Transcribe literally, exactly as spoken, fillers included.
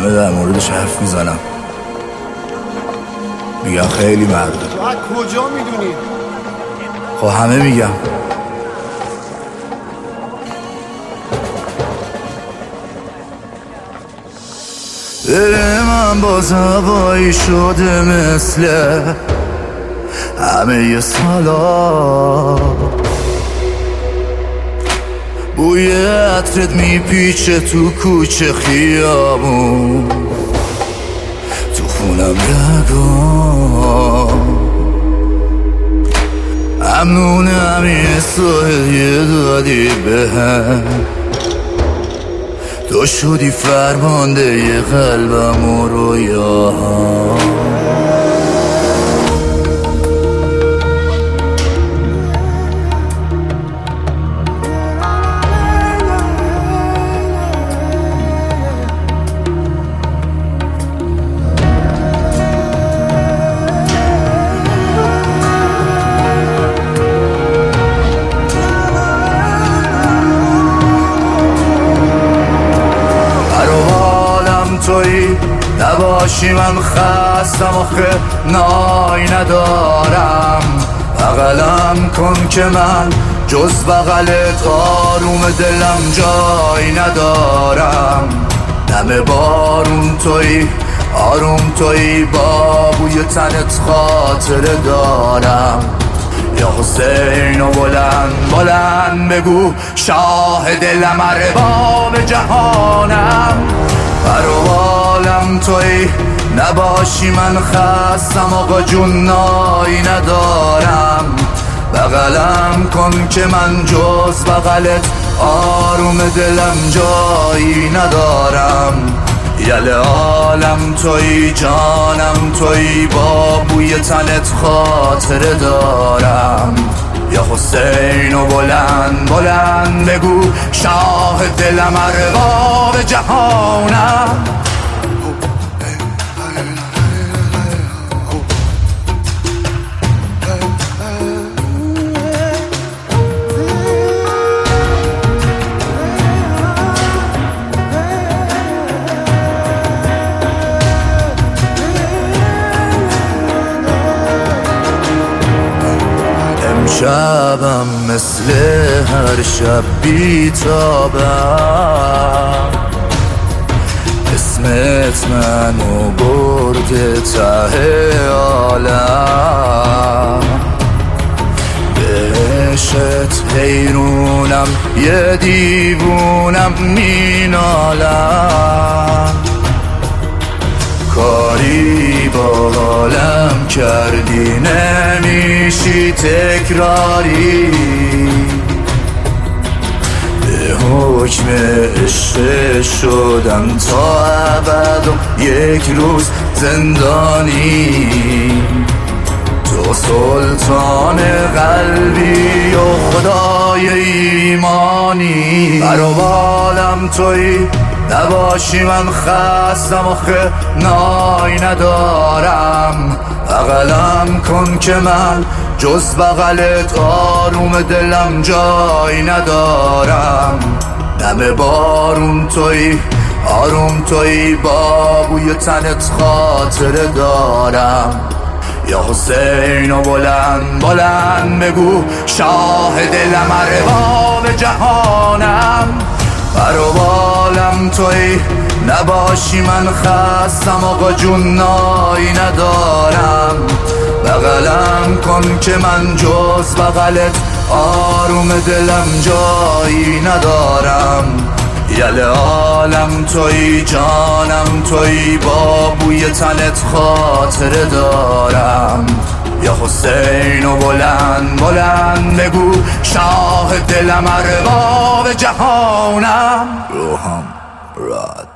همه در موردش حرف میزنم، میگن خیلی مرده. تو از کجا میدونی؟ خب همه میگم. دل من باز هوایی شده مثل همه ی سالا، بوی عطرت میپیچه تو کوچه خیابون، تو خونم رگام. ممنونم این سایه دادی بهم، تو شدی فرمانده ی قلبم و رویاها. تویی نباشی من خستم، آخه نای ندارم. بغلم کن که من جز بغلت آروم دلم جای ندارم. نم بارون تویی، آروم تویی، با بوی تنت خاطره دارم. یا حسین و بلند بلند بگو شاه دلم، ارباب جهانم. پروالم تویی نباشی من خستم، آقا جون نای ندارم. بغلم کن که من جز بغلت آروم دلم جایی ندارم. یل عالم تویی، جانم تویی، با بوی تنت خاطره دارم. یا حسین و بلند بلند بگو شاه دلم، ارباب جهانم. شبم مثل هر شب بیتابم، اسمت منو برده ته عالم. بهشت حیرونم، یه دیوونم مینالم. کاری با حالم کردی نمیشی تکراری، به حکم عشق شدم تا ابد و یک روز زندانی. تو سلطان قلبی و خدای ایمانی. برابالم تویی نباشی من خستم، آخه نای ندارم. بغلم کن که من جز بغلت آروم دلم جای ندارم. نم بارون تویی، آروم تویی، با بوی تنت خاطره دارم. یا حسین و بلند بلند بگو شاه دلم، ارباب جهانم. پروالم تویی نباشی من خستم، آقا جون نای ندارم. بغلم کن که من جز بغلت آروم دلم جایی ندارم. یل عالم تویی، جانم تویی، با بوی تنت خاطره دارم. یا حسین و بلند بلند بگو شاه دلم، ارباب جهانم. روحم راد